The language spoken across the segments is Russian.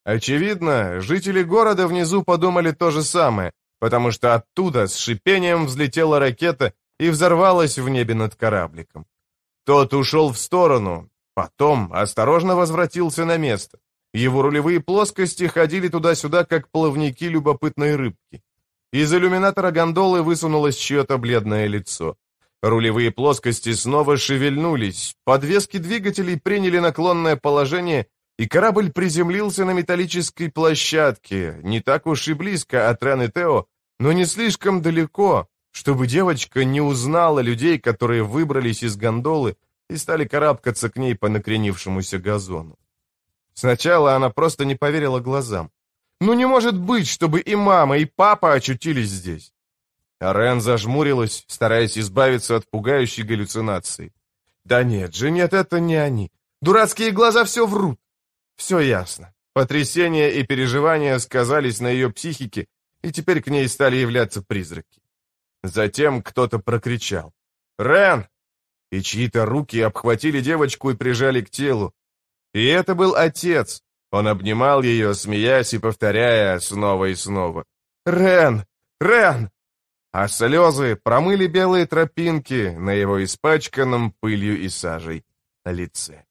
Очевидно, жители города внизу подумали то же самое, потому что оттуда с шипением взлетела ракета и взорвалась в небе над корабликом. Тот ушел в сторону, потом осторожно возвратился на место. Его рулевые плоскости ходили туда-сюда, как плавники любопытной рыбки. Из иллюминатора гондолы высунулось чье-то бледное лицо. Рулевые плоскости снова шевельнулись, подвески двигателей приняли наклонное положение, и корабль приземлился на металлической площадке, не так уж и близко от Рен и Тео, но не слишком далеко, чтобы девочка не узнала людей, которые выбрались из гондолы и стали карабкаться к ней по накренившемуся газону. Сначала она просто не поверила глазам. Ну не может быть, чтобы и мама, и папа очутились здесь. А Рен зажмурилась, стараясь избавиться от пугающей галлюцинации. Да нет же, нет, это не они. Дурацкие глаза все врут. Все ясно. Потрясение и переживания сказались на ее психике, и теперь к ней стали являться призраки. Затем кто-то прокричал: «Рен!» И чьи-то руки обхватили девочку и прижали к телу. И это был отец. Он обнимал ее, смеясь и повторяя снова и снова: «Рен! Рен!» А слезы промыли белые тропинки на его испачканном пылью и сажей лице.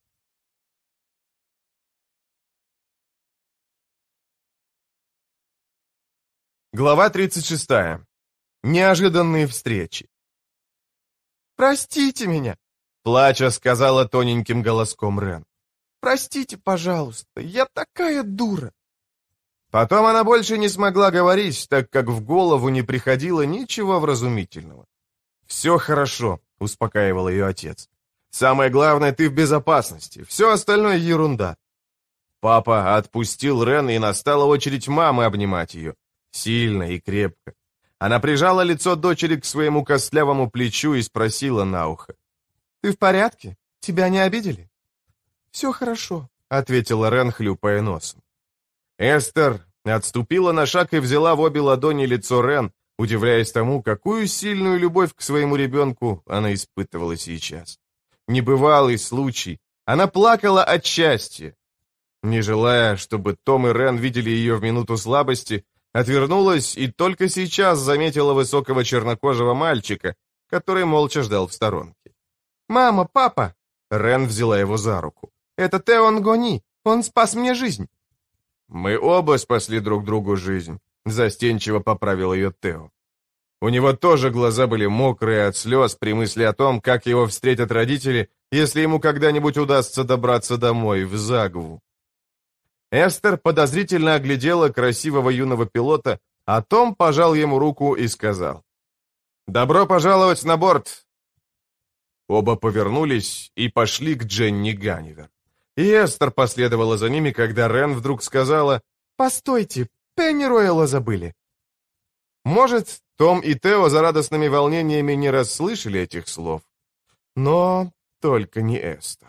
Глава 36. Неожиданные встречи. «Простите меня!» — плача сказала тоненьким голоском Рен. «Простите, пожалуйста, я такая дура!» Потом она больше не смогла говорить, так как в голову не приходило ничего вразумительного. «Все хорошо», — успокаивал ее отец. «Самое главное, ты в безопасности, все остальное ерунда». Папа отпустил Рен, и настала очередь мамы обнимать ее. Сильно и крепко. Она прижала лицо дочери к своему костлявому плечу и спросила на ухо: «Ты в порядке? Тебя не обидели?» «Все хорошо», — ответила Рен, хлюпая носом. Эстер отступила на шаг и взяла в обе ладони лицо Рен, удивляясь тому, какую сильную любовь к своему ребенку она испытывала сейчас. Небывалый случай. Она плакала от счастья. Не желая, чтобы Том и Рен видели ее в минуту слабости, отвернулась и только сейчас заметила высокого чернокожего мальчика, который молча ждал в сторонке. «Мама, папа!» Рен взяла его за руку. «Это Тео Нгони, он спас мне жизнь!» «Мы оба спасли друг другу жизнь», — застенчиво поправил ее Тео. У него тоже глаза были мокрые от слез при мысли о том, как его встретят родители, если ему когда-нибудь удастся добраться домой, в Загву. Эстер подозрительно оглядела красивого юного пилота, а Том пожал ему руку и сказал: «Добро пожаловать на борт!» Оба повернулись и пошли к Дженни Ганнивер. И Эстер последовала за ними, когда Рен вдруг сказала: «Постойте, Пеннирояла забыли». Может, Том и Тео за радостными волнениями не расслышали этих слов, но только не Эстер.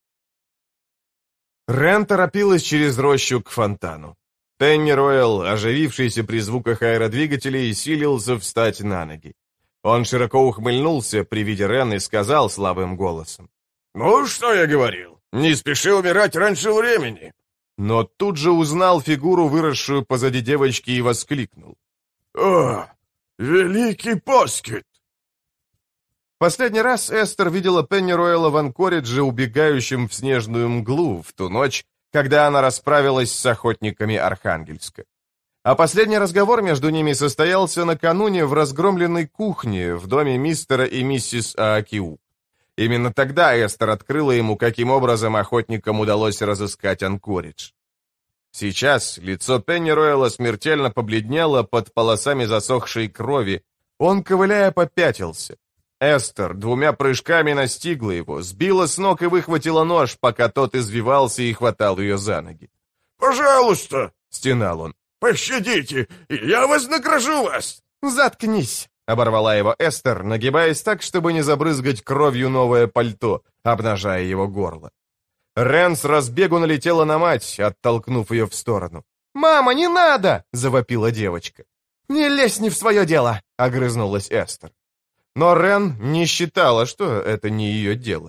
Рен торопилась через рощу к фонтану. Пеннироял, оживившийся при звуках аэродвигателей, силился встать на ноги. Он широко ухмыльнулся при виде Рен и сказал слабым голосом: «Ну, что я говорил? Не спеши умирать раньше времени!» Но тут же узнал фигуру, выросшую позади девочки, и воскликнул: «О, великий Поскит!» Последний раз Эстер видела Пеннирояла в Анкоридже, убегающим в снежную мглу, в ту ночь, когда она расправилась с охотниками Архангельска. А последний разговор между ними состоялся накануне в разгромленной кухне в доме мистера и миссис Аакиу. Именно тогда Эстер открыла ему, каким образом охотникам удалось разыскать Анкоридж. Сейчас лицо Пеннирояла смертельно побледнело под полосами засохшей крови. Он, ковыляя, попятился. Эстер двумя прыжками настигла его, сбила с ног и выхватила нож, пока тот извивался и хватал ее за ноги. «Пожалуйста!» — стенал он. «Пощадите, и я вознагражу вас!» «Заткнись!» — оборвала его Эстер, нагибаясь так, чтобы не забрызгать кровью новое пальто, обнажая его горло. Рен с разбегу налетела на мать, оттолкнув ее в сторону. «Мама, не надо!» — завопила девочка. «Не лезь не в свое дело!» — огрызнулась Эстер. Но Рен не считала, что это не ее дело.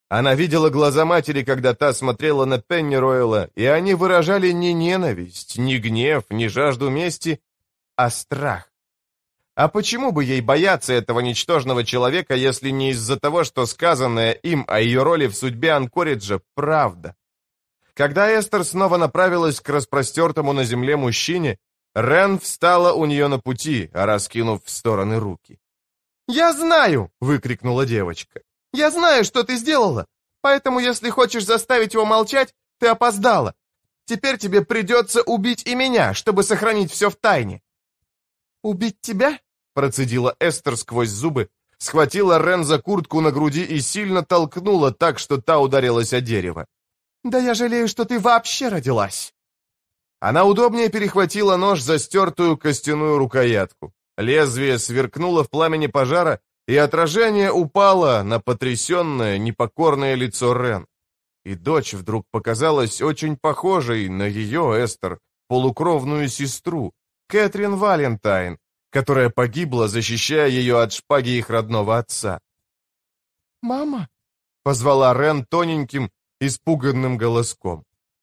Она видела глаза матери, когда та смотрела на Пеннирояла, и они выражали не ненависть, не гнев, не жажду мести, а страх. А почему бы ей бояться этого ничтожного человека, если не из-за того, что сказанное им о ее роли в судьбе Анкориджа – правда? Когда Эстер снова направилась к распростертому на земле мужчине, Рен встала у нее на пути, раскинув в стороны руки. «Я знаю!» — выкрикнула девочка. «Я знаю, что ты сделала! Поэтому, если хочешь заставить его молчать, ты опоздала. Теперь тебе придется убить и меня, чтобы сохранить все в тайне». «Убить тебя?» — процедила Эстер сквозь зубы, схватила Рен за куртку на груди и сильно толкнула так, что та ударилась о дерево. «Да я жалею, что ты вообще родилась!» Она удобнее перехватила нож за стертую костяную рукоятку. Лезвие сверкнуло в пламени пожара, и отражение упало на потрясенное, непокорное лицо Рен. И дочь вдруг показалась очень похожей на ее, Эстер, полукровную сестру, Кэтрин Валентайн, которая погибла, защищая ее от шпаги их родного отца. «Мама?» — позвала Рен тоненьким, испуганным голоском.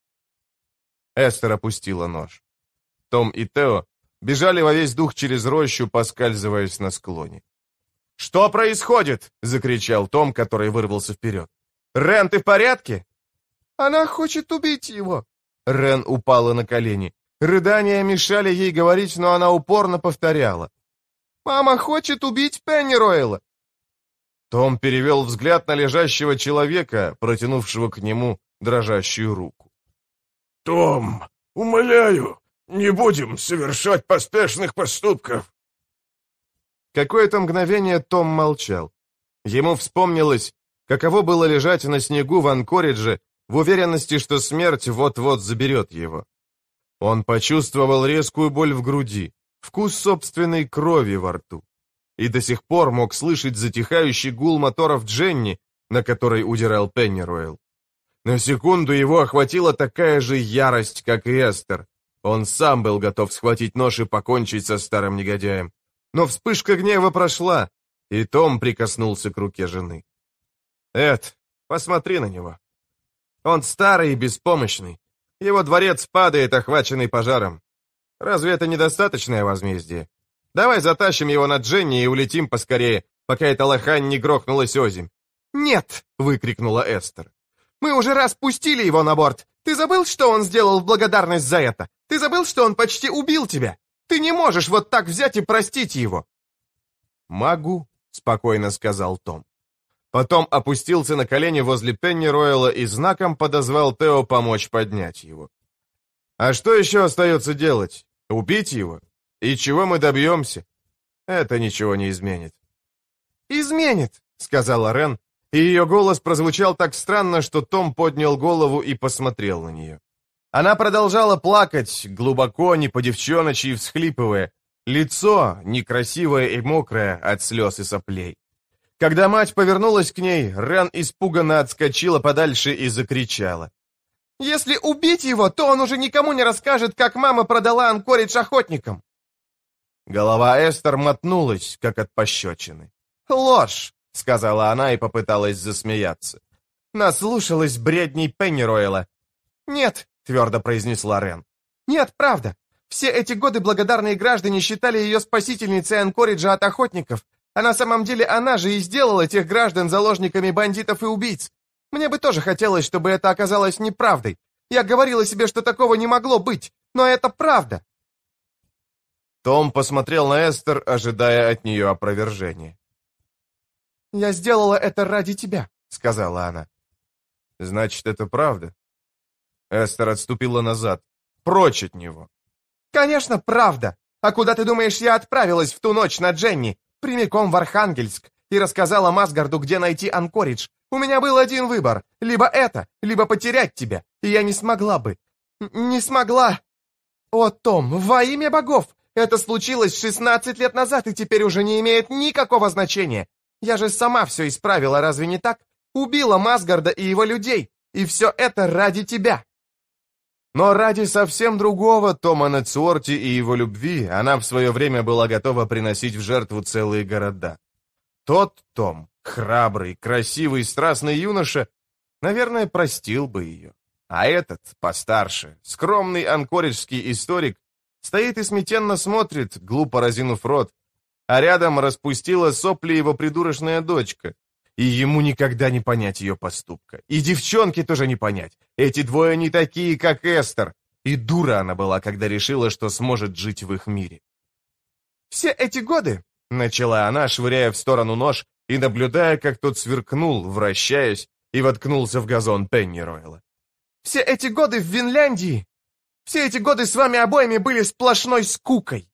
Эстер опустила нож. Том и Тео бежали во весь дух через рощу, поскальзываясь на склоне. «Что происходит?» — закричал Том, который вырвался вперед. «Рен, ты в порядке?» «Она хочет убить его!» Рен упала на колени. Рыдания мешали ей говорить, но она упорно повторяла. «Мама хочет убить Пеннирояла!» Том перевел взгляд на лежащего человека, протянувшего к нему дрожащую руку. «Том, умоляю, не будем совершать поспешных поступков!» Какое-то мгновение Том молчал. Ему вспомнилось, каково было лежать на снегу в Анкоридже, в уверенности, что смерть вот-вот заберет его. Он почувствовал резкую боль в груди, вкус собственной крови во рту. И до сих пор мог слышать затихающий гул моторов Дженни, на которой удирал Пеннироял. На секунду его охватила такая же ярость, как и Эстер. Он сам был готов схватить нож и покончить со старым негодяем. Но вспышка гнева прошла, и Том прикоснулся к руке жены. «Эд, посмотри на него. Он старый и беспомощный. Его дворец падает, охваченный пожаром. Разве это недостаточное возмездие? Давай затащим его на Дженни и улетим поскорее, пока эта лохань не грохнулась озимь». «Нет!» — выкрикнула Эстер. «Мы уже раз пустили его на борт. Ты забыл, что он сделал в благодарность за это? Ты забыл, что он почти убил тебя? Ты не можешь вот так взять и простить его!» «Могу», — спокойно сказал Том. Потом опустился на колени возле Пеннирояла и знаком подозвал Тео помочь поднять его. «А что еще остается делать? Убить его? И чего мы добьемся? Это ничего не изменит». «Изменит», — сказала Рен, и ее голос прозвучал так странно, что Том поднял голову и посмотрел на нее. Она продолжала плакать, глубоко, не по-девчоночьи всхлипывая, лицо некрасивое и мокрое от слез и соплей. Когда мать повернулась к ней, Рен испуганно отскочила подальше и закричала. «Если убить его, то он уже никому не расскажет, как мама продала Анкоридж охотникам!» Голова Эстер мотнулась, как от пощечины. «Ложь!» — сказала она и попыталась засмеяться. Наслушалась бредней Пеннирояла. «Нет!» — твердо произнесла Рен. «Нет, правда. Все эти годы благодарные граждане считали ее спасительницей Анкориджа от охотников, а на самом деле она же и сделала тех граждан заложниками бандитов и убийц. Мне бы тоже хотелось, чтобы это оказалось неправдой. Я говорила себе, что такого не могло быть, но это правда». Том посмотрел на Эстер, ожидая от нее опровержения. «Я сделала это ради тебя», — сказала она. «Значит, это правда?» Эстер отступила назад, прочь от него. «Конечно, правда. А куда, ты думаешь, я отправилась в ту ночь на Дженни? Прямиком в Архангельск, и рассказала Масгарду, где найти Анкоридж. У меня был один выбор. Либо это, либо потерять тебя. И я не смогла бы. Не смогла. О, Том, во имя богов! Это случилось 16 лет назад и теперь уже не имеет никакого значения. Я же сама все исправила, разве не так? Убила Масгарда и его людей. И все это ради тебя». Но ради совсем другого Тома Нетсуорти и его любви она в свое время была готова приносить в жертву целые города. Тот Том, храбрый, красивый, страстный юноша, наверное, простил бы ее. А этот, постарше, скромный анкориджский историк, стоит и смятенно смотрит, глупо разинув рот, а рядом распустила сопли его придурочная дочка. И ему никогда не понять ее поступка. И девчонке тоже не понять. Эти двое не такие, как Эстер. И дура она была, когда решила, что сможет жить в их мире. «Все эти годы», — начала она, швыряя в сторону нож и наблюдая, как тот сверкнул, вращаясь, и воткнулся в газон Пенниройла. «Все эти годы в Винляндии, все эти годы с вами обоими были сплошной скукой».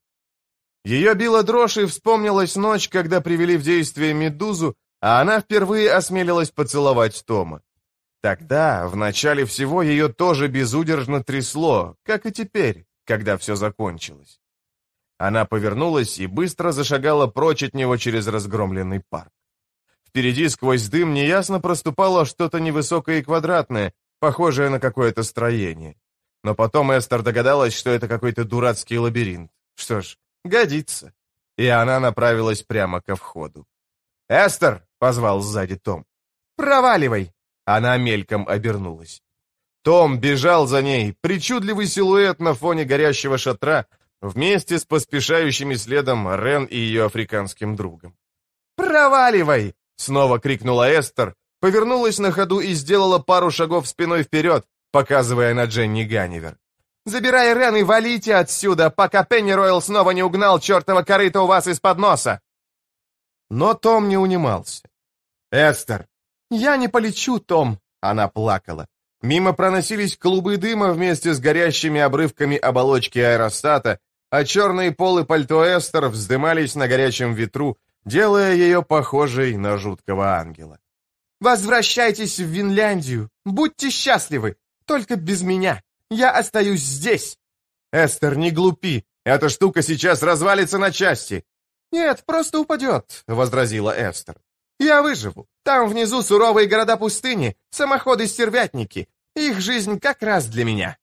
Ее била дрожь, и вспомнилась ночь, когда привели в действие Медузу, а она впервые осмелилась поцеловать Тома. Тогда, в начале всего, ее тоже безудержно трясло, как и теперь, когда все закончилось. Она повернулась и быстро зашагала прочь от него через разгромленный парк. Впереди сквозь дым неясно проступало что-то невысокое и квадратное, похожее на какое-то строение. Но потом Эстер догадалась, что это какой-то дурацкий лабиринт. Что ж, годится. И она направилась прямо ко входу. «Эстер!» — позвал сзади Том. «Проваливай!» Она мельком обернулась. Том бежал за ней, причудливый силуэт на фоне горящего шатра, вместе с поспешающими следом Рен и ее африканским другом. «Проваливай!» — снова крикнула Эстер, повернулась на ходу и сделала пару шагов спиной вперед, показывая на Дженни Ганнивер. «Забирай Рен и валите отсюда, пока Пенниройл снова не угнал чертова корыто у вас из-под носа!» Но Том не унимался. «Эстер!» «Я не полечу, Том!» — она плакала. Мимо проносились клубы дыма вместе с горящими обрывками оболочки аэростата, а черные полы пальто Эстер вздымались на горячем ветру, делая ее похожей на жуткого ангела. «Возвращайтесь в Винляндию! Будьте счастливы! Только без меня! Я остаюсь здесь!» «Эстер, не глупи! Эта штука сейчас развалится на части!» «Нет, просто упадет», — возразила Эстер. «Я выживу. Там внизу суровые города пустыни, самоходы-стервятники. Их жизнь как раз для меня».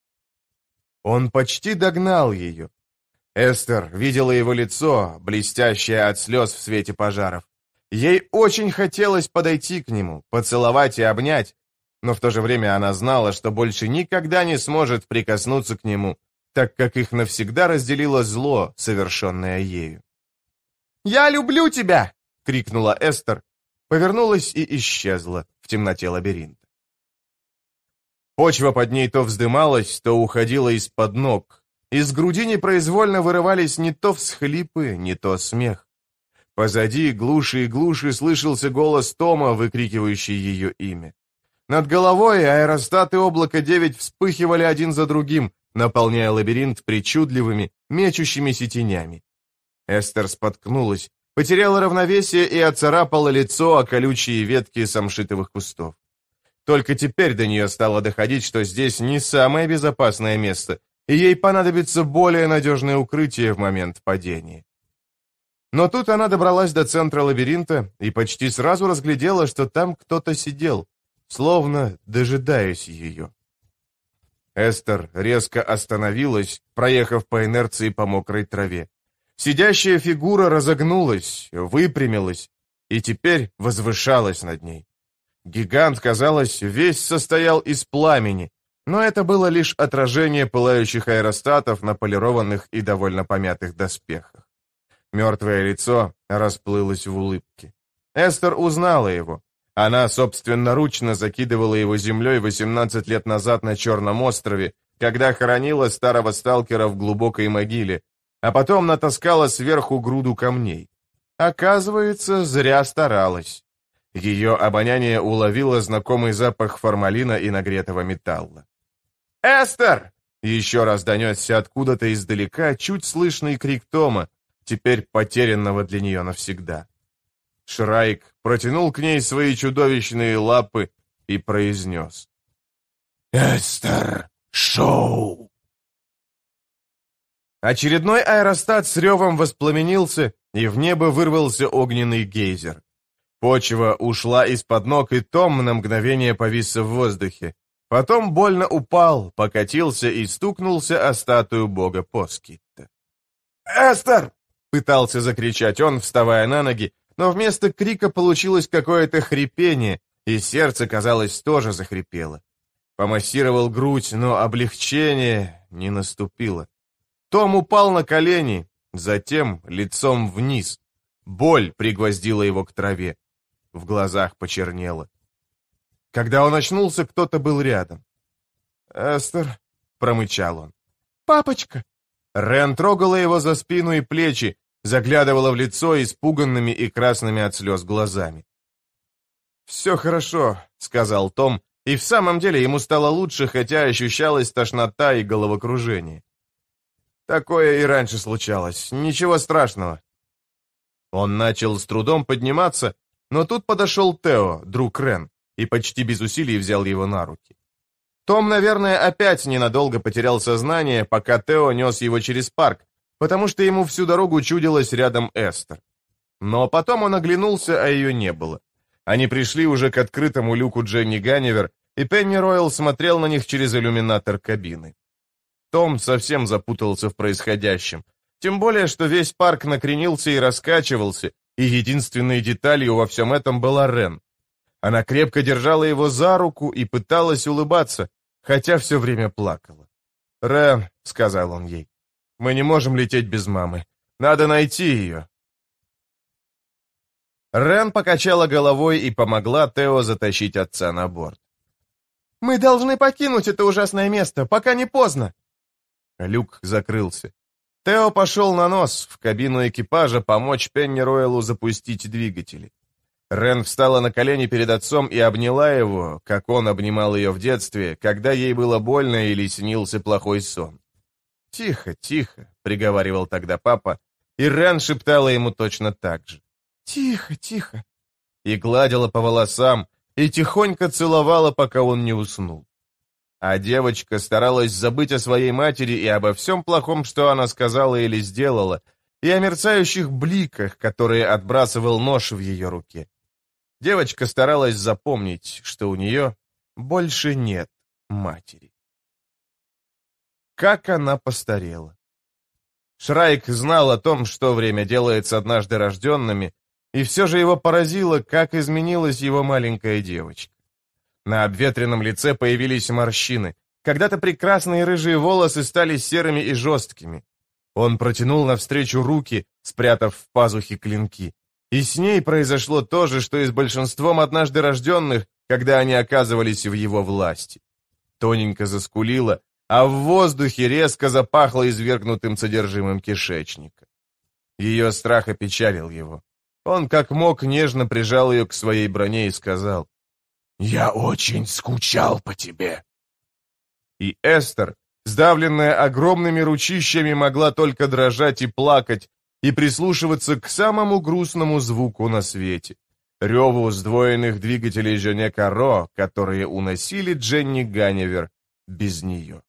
Он почти догнал ее. Эстер видела его лицо, блестящее от слез в свете пожаров. Ей очень хотелось подойти к нему, поцеловать и обнять, но в то же время она знала, что больше никогда не сможет прикоснуться к нему, так как их навсегда разделило зло, совершенное ею. «Я люблю тебя!» — крикнула Эстер, повернулась и исчезла в темноте лабиринта. Почва под ней то вздымалась, то уходила из-под ног. Из груди непроизвольно вырывались не то всхлипы, не то смех. Позади глуше и глуше слышался голос Тома, выкрикивающий ее имя. Над головой аэростаты облака-9 вспыхивали один за другим, наполняя лабиринт причудливыми, мечущимися тенями. Эстер споткнулась, потеряла равновесие и оцарапала лицо о колючие ветки самшитовых кустов. Только теперь до нее стало доходить, что здесь не самое безопасное место, и ей понадобится более надежное укрытие в момент падения. Но тут она добралась до центра лабиринта и почти сразу разглядела, что там кто-то сидел, словно дожидаясь ее. Эстер резко остановилась, проехав по инерции по мокрой траве. Сидящая фигура разогнулась, выпрямилась и теперь возвышалась над ней. Гигант, казалось, весь состоял из пламени, но это было лишь отражение пылающих аэростатов на полированных и довольно помятых доспехах. Мертвое лицо расплылось в улыбке. Эстер узнала его. Она собственноручно закидывала его землей 18 лет назад на Черном острове, когда хоронила старого сталкера в глубокой могиле, а потом натаскала сверху груду камней. Оказывается, зря старалась. Ее обоняние уловило знакомый запах формалина и нагретого металла. «Эстер!» — еще раз донесся откуда-то издалека чуть слышный крик Тома, теперь потерянного для нее навсегда. Шрайк протянул к ней свои чудовищные лапы и произнес: «Эстер Шоу!» Очередной аэростат с ревом воспламенился, и в небо вырвался огненный гейзер. Почва ушла из-под ног, и Том на мгновение повис в воздухе. Потом больно упал, покатился и стукнулся о статую бога Поскитта. «Эстер!» — пытался закричать он, вставая на ноги, но вместо крика получилось какое-то хрипение, И сердце, казалось, тоже захрипело. Помассировал грудь, но облегчение не наступило. Том упал на колени, затем лицом вниз. Боль пригвоздила его к траве. В глазах почернело. Когда он очнулся, кто-то был рядом. «Эстер», — промычал он. «Папочка!» Рен трогала его за спину и плечи, заглядывала в лицо испуганными и красными от слез глазами. «Все хорошо», — сказал Том, и в самом деле ему стало лучше, хотя ощущалась тошнота и головокружение. «Такое и раньше случалось, ничего страшного». Он начал с трудом подниматься, но тут подошел Тео, друг Рен, и почти без усилий взял его на руки. Том, наверное, опять ненадолго потерял сознание, пока Тео нес его через парк, потому что ему всю дорогу чудилась рядом Эстер. Но потом он оглянулся, а ее не было. Они пришли уже к открытому люку Дженни Ганнивер, и Пенни Ройл смотрел на них через иллюминатор кабины. Том совсем запутался в происходящем, тем более, что весь парк накренился и раскачивался, и единственной деталью во всем этом была Рен. Она крепко держала его за руку и пыталась улыбаться, хотя все время плакала. «Рен», — сказал он ей, — «мы не можем лететь без мамы. Надо найти ее». Рен покачала головой и помогла Тео затащить отца на борт. «Мы должны покинуть это ужасное место, пока не поздно». Люк закрылся. Тео пошел на нос в кабину экипажа помочь Пенни Ройлу запустить двигатели. Рен встала на колени перед отцом и обняла его, как он обнимал ее в детстве, когда ей было больно или снился плохой сон. «Тихо, тихо», — приговаривал тогда папа, и Рен шептала ему точно так же. «Тихо, тихо», и гладила по волосам, и тихонько целовала, пока он не уснул. А девочка старалась забыть о своей матери и обо всем плохом, что она сказала или сделала, и о мерцающих бликах, которые отбрасывал нож в ее руке. Девочка старалась запомнить, что у нее больше нет матери. Как она постарела. Шрайк знал о том, что время делает с однажды рожденными, и все же его поразило, как изменилась его маленькая девочка. На обветренном лице появились морщины. Когда-то прекрасные рыжие волосы стали серыми и жесткими. Он протянул навстречу руки, спрятав в пазухи клинки. И с ней произошло то же, что и с большинством однажды рожденных, когда они оказывались в его власти. Тоненько заскулила, а в воздухе резко запахло извергнутым содержимым кишечника. Ее страх опечалил его. Он как мог нежно прижал ее к своей броне и сказал: «Я очень скучал по тебе». И Эстер, сдавленная огромными ручищами, могла только дрожать и плакать, и прислушиваться к самому грустному звуку на свете — реву сдвоенных двигателей Жене Каро, которые уносили Дженни Ганнивер без нее.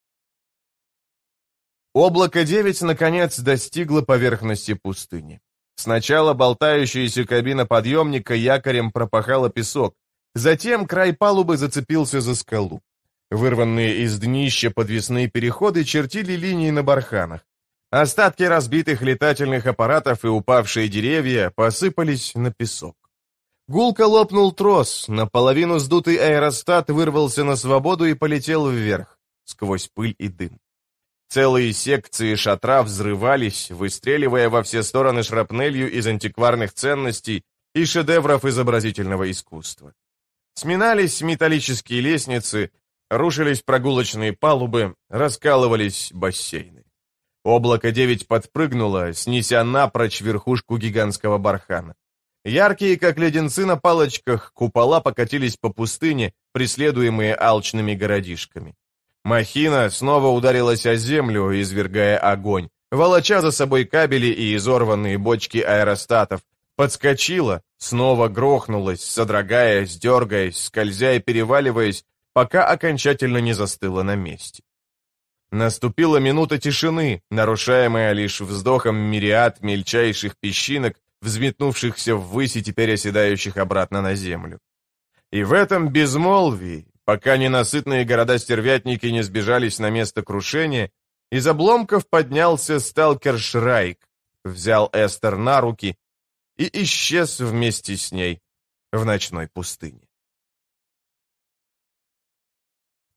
Облако-9 наконец достигло поверхности пустыни. Сначала болтающаяся кабина подъемника якорем пропахала песок, затем край палубы зацепился за скалу. Вырванные из днища подвесные переходы чертили линии на барханах. Остатки разбитых летательных аппаратов и упавшие деревья посыпались на песок. Гулко лопнул трос, наполовину сдутый аэростат вырвался на свободу и полетел вверх, сквозь пыль и дым. Целые секции шатра взрывались, выстреливая во все стороны шрапнелью из антикварных ценностей и шедевров изобразительного искусства. Сминались металлические лестницы, рушились прогулочные палубы, раскалывались бассейны. Облако-9 подпрыгнуло, снеся напрочь верхушку гигантского бархана. Яркие, как леденцы на палочках, купола покатились по пустыне, преследуемые алчными городишками. Махина снова ударилась о землю, извергая огонь, волоча за собой кабели и изорванные бочки аэростатов, подскочила, снова грохнулась, содрогаясь, дергаясь, скользя и переваливаясь, пока окончательно не застыла на месте. Наступила минута тишины, нарушаемая лишь вздохом мириад мельчайших песчинок, взметнувшихся ввысь и теперь оседающих обратно на землю. И в этом безмолвии, пока ненасытные города-стервятники не сбежались на место крушения, из обломков поднялся сталкер Шрайк, взял Эстер на руки и исчез вместе с ней в ночной пустыне.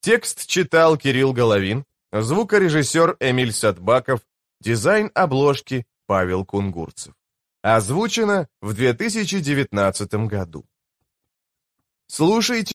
Текст читал Кирилл Головин, звукорежиссер Эмиль Садбаков, дизайн обложки Павел Кунгурцев. Озвучено в 2019 году. Слушайте